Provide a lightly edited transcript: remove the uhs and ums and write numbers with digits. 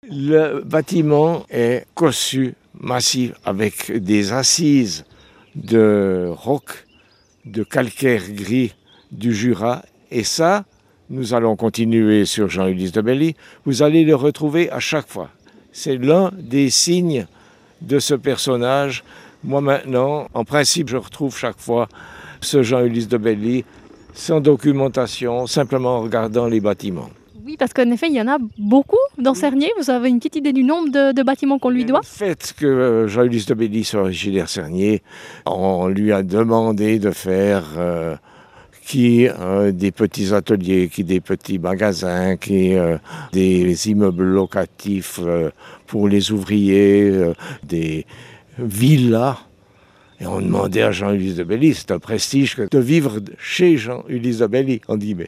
Le bâtiment est conçu massif avec des assises de roc, de calcaire gris du Jura. Et ça, nous allons continuer sur Jean-Ulysse de Belly. Vous allez le retrouver à chaque fois. C'est l'un des signes de ce personnage. Moi maintenant, en principe, je retrouve chaque fois ce Jean-Ulysse de Belly sans documentation, simplement en regardant les bâtiments. Oui, parce qu'en effet, il y en a beaucoup dans Cernay. Vous avez une petite idée du nombre de bâtiments qu'on lui doit? Le fait que Jean-Ulysse de Belly soit originaire Cernay, on lui a demandé de faire des petits ateliers, des petits magasins, des immeubles locatifs pour les ouvriers, des villas. Et on demandait à Jean-Ulysse de Belly, c'est un prestige de vivre chez Jean-Ulysse de Belly, on dit, mais